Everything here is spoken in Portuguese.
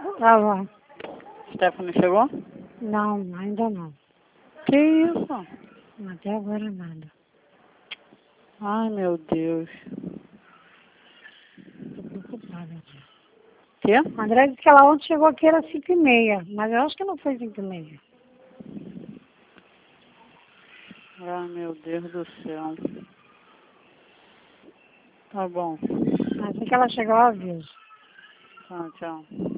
Tá bom. Stephanie chegou? Não, ainda não. Que isso? Até agora nada. Ai, meu Deus. Tô preocupada. Quê? A André disse que ela ontem chegou aqui, era 5h30. Mas eu acho que não foi 5h30. Ai, meu Deus do céu. Tá bom. Assim que ela chegou, eu aviso. Tá, tchau.